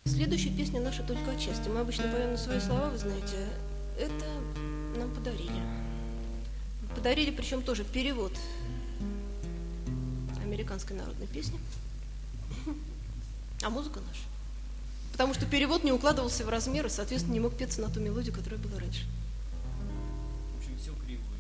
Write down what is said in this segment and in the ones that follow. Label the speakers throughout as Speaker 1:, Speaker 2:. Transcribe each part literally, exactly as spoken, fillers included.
Speaker 1: Следующая песня наша только отчасти. Мы обычно поем на свои слова, вы знаете. Это нам подарили. Подарили, причем тоже перевод американской народной песни. А музыка наша. Потому что перевод не укладывался в размеры, соответственно, не мог петься на ту мелодию, которая была раньше.
Speaker 2: В общем, все кривое.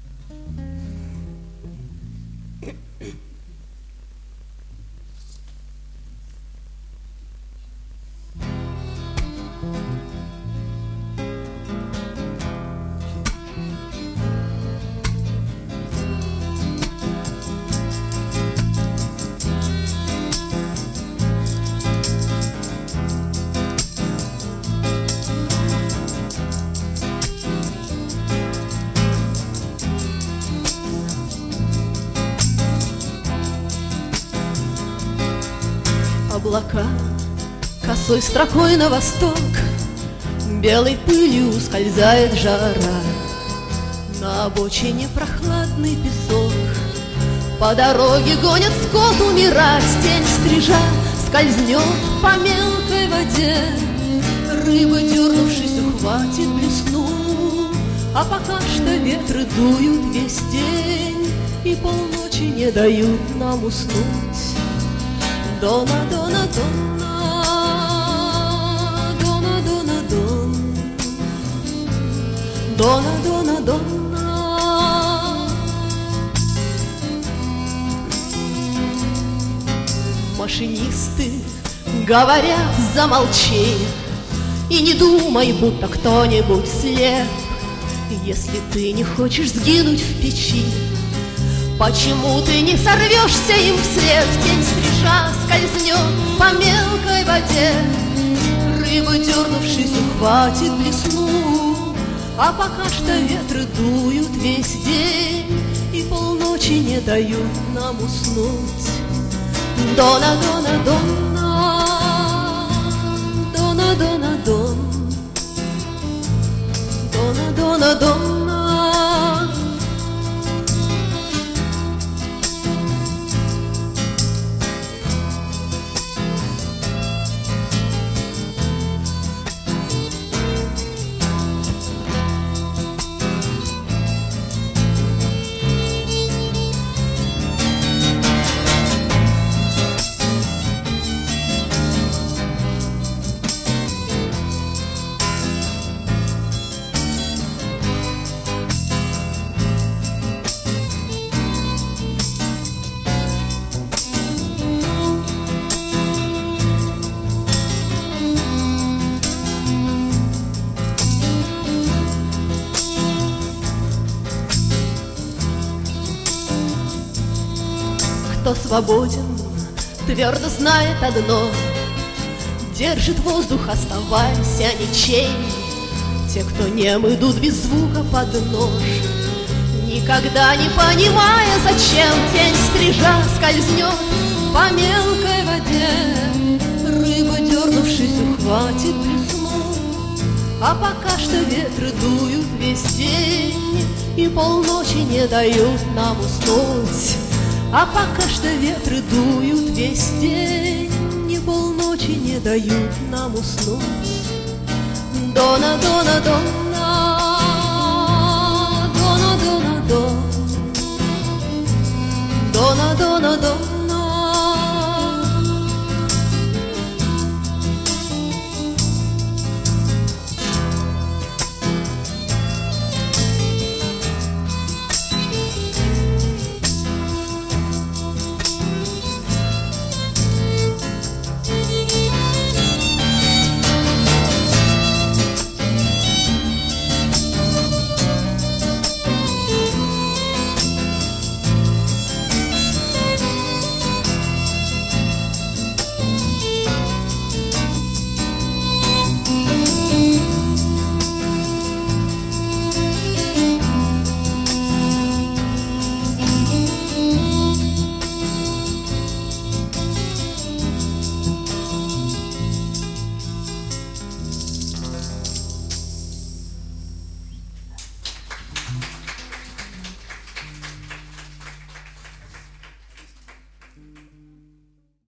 Speaker 1: Облака косой строкой на восток, белой пылью скользает жара. На обочине прохладный песок, по дороге гонят скот умирать. Тень стрижа скользнет по мелкой воде, рыба, дернувшись, ухватит блесну. А пока что ветры дуют весь день и полночи не дают нам уснуть. Дона, дона, дона, дона, дона, дон, дона, дона, дона. Машинисты говорят, замолчи и не думай, будто кто-нибудь слеп. Если ты не хочешь сгинуть в печи, почему ты не сорвешься им вслед? Тень стрижа скользнет по мелкой воде, рыба, дернувшись, ухватит блесну. А пока что ветры дуют весь день и полночи не дают нам уснуть. Дона, дона, дона, дона, дона, дон, дона, дона, дона. Кто свободен, твердо знает одно: держит воздух, оставайся ничей. Те, кто нем, идут без звука под нож, никогда не понимая, зачем. Тень стрижа скользнет по мелкой воде, рыба, дернувшись, ухватит блесну. А пока что ветры дуют весь день и полночи не дают нам уснуть. А пока что ветры дуют весь день и полночи не дают нам уснуть. Дона, дона, дона, дона, дона, дон, дона, дона, дон.